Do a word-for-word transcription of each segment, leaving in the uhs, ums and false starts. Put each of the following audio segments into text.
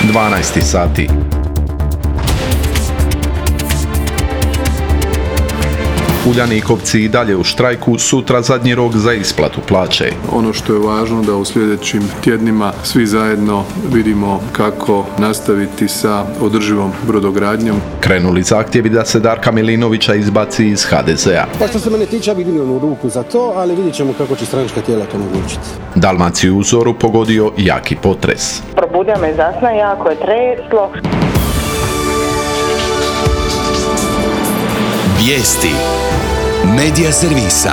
dvanaest sati. Uljanikovci i dalje u štrajku, sutra zadnji rok za isplatu plaće. Ono što je važno da u sljedećim tjednima svi zajedno vidimo kako nastaviti sa održivom brodogradnjom. Krenuli zahtjevi da se Darka Milinovića izbaci iz ha de zea. Pa što se mene tiče, ja bih dignuo ruku za to, ali vidjet ćemo kako će stranačka tijela to omogućiti. Dalmaciju u zoru pogodio jaki potres. Probudio me iz sna, jako je treslo. Vijesti Medija servisa.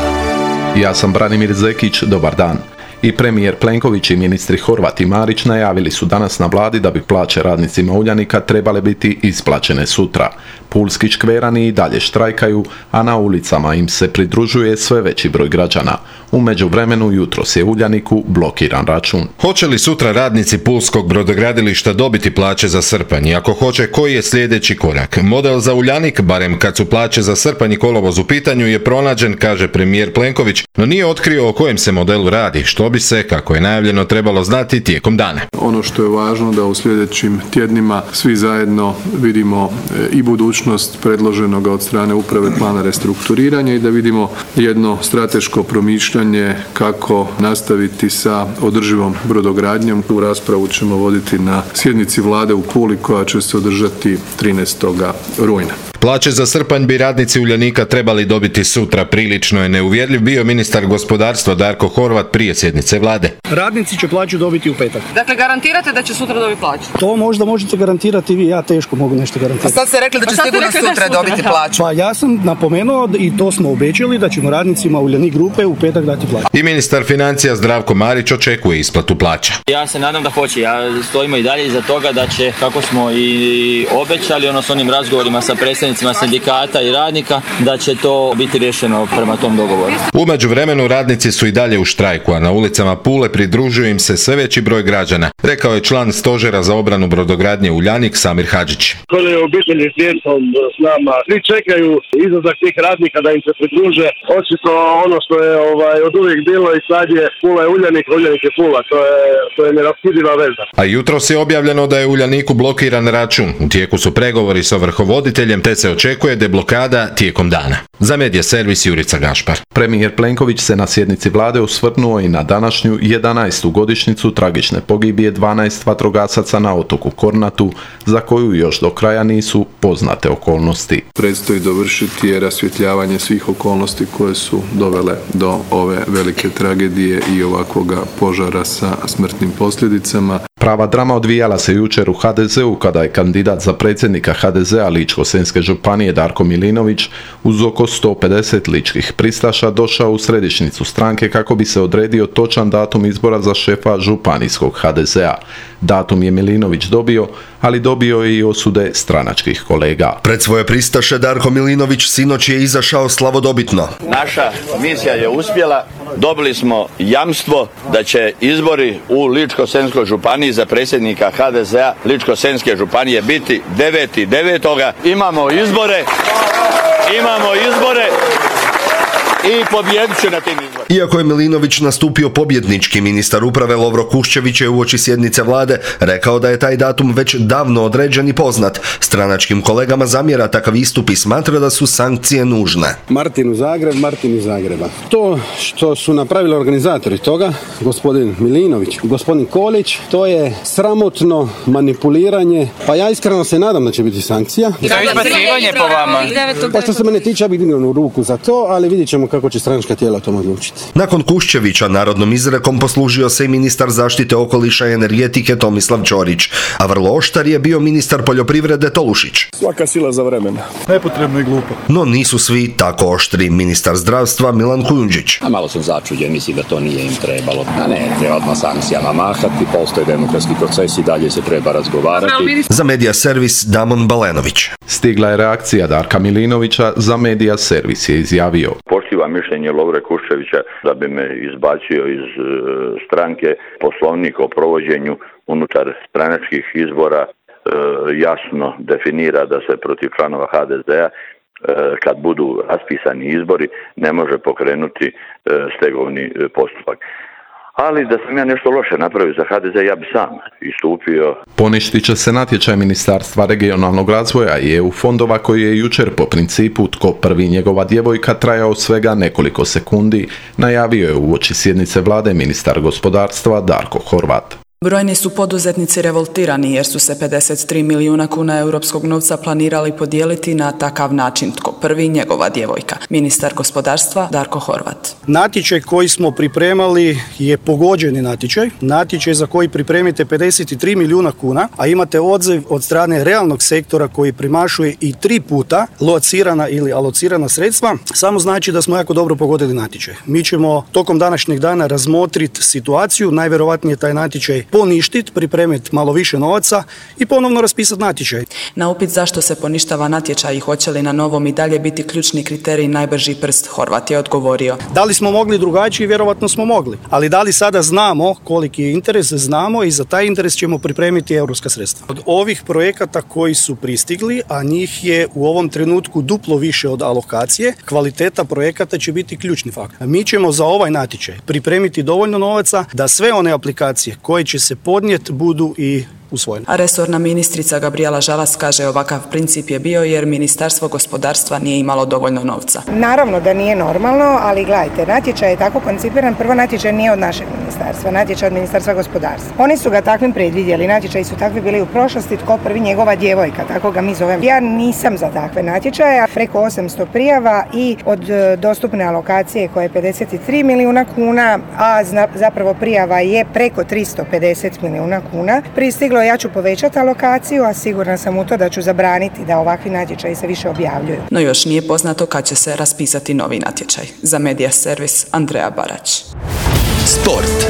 Ja sam Branimir Zekić, dobar dan. I premijer Plenković i ministri Horvat i Marić najavili su danas na vladi da bi plaće radnicima Uljanika trebale biti isplaćene sutra. Pulski škverani i dalje štrajkaju, a na ulicama im se pridružuje sve veći broj građana. U međuvremenu jutros je Uljaniku blokiran račun. Hoće li sutra radnici pulskog brodogradilišta dobiti plaće za srpanj? I ako hoće, koji je sljedeći korak? Model za Uljanik, barem kad su plaće za srpanj i kolovoz u pitanju, je pronađen, kaže premijer Plenković, no nije otkrio o kojem se modelu radi, što bi se, kako je najavljeno, trebalo znati tijekom dana. Ono što je važno da u sljedećim tjednima svi zajedno vidimo i budućnost predloženog od strane uprave plana restrukturiranja i da vidimo jedno strateško promišljanje kako nastaviti sa održivom brodogradnjom. Tu raspravu ćemo voditi na sjednici vlade u Puli koja će se održati trinaestog rujna. Plaće za srpanj bi radnici Uljanika trebali dobiti sutra. Prilično je neuvjerljiv bio ministar gospodarstva Darko Horvat prije sjednice vlade. Radnici će plaću dobiti u petak. Dakle, garantirate da će sutra dobiti plaću? To možda možete garantirati vi, ja teško mogu nešto garantirati. A sad ste rekli da će sigurno sutra, sutra dobiti plaću. Pa ja sam napomenuo i to smo obećali da ćemo radnicima Uljanik grupe u petak dati plaću. I ministar financija Zdravko Marić očekuje isplatu plaća. Ja se nadam da hoće. Ja stojimo i dalje iza toga da će, kako smo i obećali, ono s onim razgovorima sa predstavnicima sindikata i radnika, da će to biti riješeno prema tom dogovoru. U međuvremenu radnici su i dalje u štrajku, a na ulicama Pule pridružuje im se sve veći broj građana, rekao je član stožera za obranu brodogradnje Uljanik Samir Hadžić. Kod je obitelji s djecom s nama, svi čekaju izlazak tih radnika da im se pridruže. Očito ono što je ovaj, od uvijek bilo i sad je Pula je Uljanik, Uljanik je Pula, to je, to je neraskidiva veza. A jutros je objavljeno da je Uljaniku blokiran račun. U tijeku su pregovori sa ovrhovoditeljem, te se očekuje deblokada tijekom dana. Za Medija servis Jurica Gašpar. Premijer Plenković se na sjednici vlade osvrnuo i na današnju jedanaestu godišnjicu tragične pogibije dvanaest vatrogasaca na otoku Kornatu, za koju još do kraja nisu poznate okolnosti. Predstoji dovršiti je rasvjetljavanje svih okolnosti koje su dovele do ove velike tragedije i ovakvoga požara sa smrtnim posljedicama. Prava drama odvijala se jučer u ha de zeu kada je kandidat za predsjednika ha de zea Ličko-senjske županije Darko Milinović uz oko sto pedeset ličkih pristaša došao u središnjicu stranke kako bi se odredio točan datum izbora za šefa županijskog ha de zea. Datum je Milinović dobio, ali dobio je i osude stranačkih kolega. Pred svoje pristaše Darko Milinović sinoć je izašao slavodobitno. Naša misija je uspjela, dobili smo jamstvo da će izbori u Ličko-senjskoj županiji za predsjednika ha de zea Ličko-senjske županije biti deveti devetoga Imamo izbore, imamo izbore i pobjedit će na tim izborima. Iako je Milinović nastupio pobjednički, ministar uprave Lovro Kuščević je uoči sjednice vlade rekao da je taj datum već davno određen i poznat. Stranačkim kolegama zamjera takav istup i smatra da su sankcije nužne. Martin u Zagreb, Martin iz Zagreba. To što su napravili organizatori toga, gospodin Milinović, gospodin Kolić, to je sramotno manipuliranje, pa ja iskreno se nadam da će biti sankcija. I to je izbacivanje po vama. Pa što se mene tiče, ja bih dignuo ruku za to, ali vidjet ćemo kako će stranačka tijela to odlučiti. Nakon Kuščevića narodnom izrekom poslužio se i ministar zaštite okoliša i energetike Tomislav Ćorić, a vrlo oštar je bio ministar poljoprivrede Tolušić. Svaka sila za vremena. Nepotrebno i glupo. No nisu svi tako oštri. Ministar zdravstva Milan Kujundžić. A malo sam začuđen, mislim da to nije im trebalo. A ne, treba odmah sankcijama mahati, postoje demokratski proces i dalje se treba razgovarati. Za Medija servis Damon Balenović. Stigla je reakcija Darka Milinovića, za Medija servis je izjavio. Poštiva mišljenje Lovre Kuščevića da bi me izbacio iz e, stranke. Poslovnik o provođenju unutar stranačkih izbora e, jasno definira da se protiv članova ha de zea e, kad budu raspisani izbori ne može pokrenuti e, stegovni postupak. ali da sam ja nešto loše napravio za H D Z, ja bi sam istupio. Poništit će se natječaj Ministarstva regionalnog razvoja i E U fondova koji je jučer po principu tko prvi njegova djevojka trajao svega nekoliko sekundi, najavio je uoči sjednice vlade ministar gospodarstva Darko Horvat. Brojni su poduzetnici revoltirani jer su se pedeset tri milijuna kuna europskog novca planirali podijeliti na takav način tko prvi njegova djevojka. Ministar gospodarstva Darko Horvat. Natječaj koji smo pripremali je pogođeni natječaj. Natječaj za koji pripremite pedeset tri milijuna kuna, a imate odziv od strane realnog sektora koji premašuje i tri puta locirana ili alocirana sredstva, samo znači da smo jako dobro pogodili natječaj. Mi ćemo tokom današnjeg dana razmotriti situaciju, najvjerovatnije taj natječaj poništiti, pripremiti malo više novaca i ponovno raspisati natječaj. Na upit zašto se poništava natječaj i hoće li na novom i dalje biti ključni kriterij najbrži prst, Horvat je odgovorio. Da li smo mogli drugačije? Vjerovatno smo mogli. Ali da li sada znamo koliki je interes? Znamo i za taj interes ćemo pripremiti europska sredstva. Od ovih projekata koji su pristigli, a njih je u ovom trenutku duplo više od alokacije, kvaliteta projekata će biti ključni faktor. Mi ćemo za ovaj natječaj pripremiti dovoljno novaca da sve one aplikacije koje će se podnijeti budu i usvojene. A resorna ministrica Gabrijela Žalac kaže ovakav princip je bio jer Ministarstvo gospodarstva nije imalo dovoljno novca. Naravno da nije normalno, ali gledajte, natječaj je tako koncipiran, prvo natječaj nije od našeg ministarstva, natječaj od Ministarstva gospodarstva. Oni su ga takvim predvidjeli, natječaji su takvi bili u prošlosti, tko prvi njegova djevojka, tako ga mi zovemo. Ja nisam za takve natječaje, preko osamsto prijava i od dostupne alokacije koje je pedeset tri milijuna kuna, a zapravo prijava je preko tristo pedeset milijuna kuna, pristiglo. Ja ću povećati alokaciju, a sigurna sam u to da ću zabraniti da ovakvi natječaji se više objavljuju. No još nije poznato kad će se raspisati novi natječaj. Za Medija servis Andreja Barać. Sport.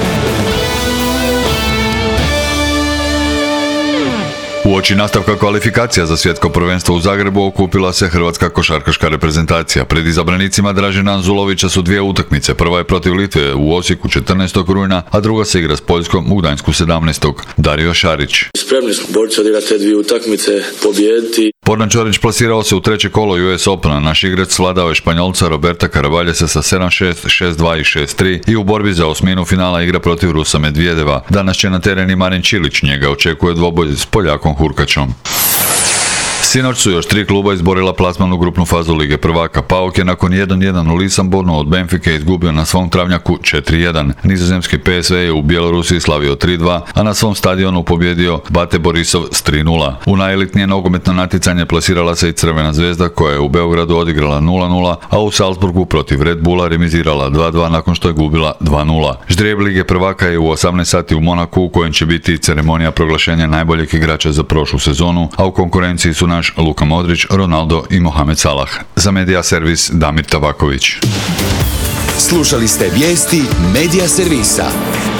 Uoči nastavka kvalifikacija za svjetsko prvenstvo u Zagrebu okupila se hrvatska košarkaška reprezentacija. Pred izabranicima Dražena Anzulovića su dvije utakmice. Prva je protiv Litve u Osijeku četrnaestog rujna, a druga se igra s Poljskom u Gdansku sedamnaestog Dario Šarić. Spremni smo borci odigrati te dvije utakmice, pobijediti. Borna Čorić plasirao se u treće kolo U S Opena. Naš igrač svladao je Španjolca Roberta Caravaljesa sa sedam šest, šest dva i šest tri i u borbi za osminu finala igra protiv Rusa Medvedeva. Danas će na tereni Marin Čilić, njega očekuje dvoboj s Poljakom Hurkačom. Sinoć su još tri kluba izborila plasman u grupnu fazu Lige prvaka. PAOK je nakon jedan jedan u Lisabonu od Benfike izgubio na svom travnjaku četiri jedan. Nizozemski P S V je u Bjelorusiji slavio tri dva, a na svom stadionu pobjedio Bate Borisov s tri nula. U najelitnije nogometno natjecanje plasirala se i Crvena zvezda koja je u Beogradu odigrala nula nula, a u Salzburgu protiv Red Bulla remizirala dva dva nakon što je gubila dva nula. Ždrijeb Lige prvaka je u osamnaest sati u Monaku u kojem će biti ceremonija proglašenja najboljeg igrača za prošlu sezonu, a u konkurenciji su naš Luka Modrić, Ronaldo i Mohamed Salah. Za Medija servis Damir Tabaković. Slušali ste vijesti Medija servisa.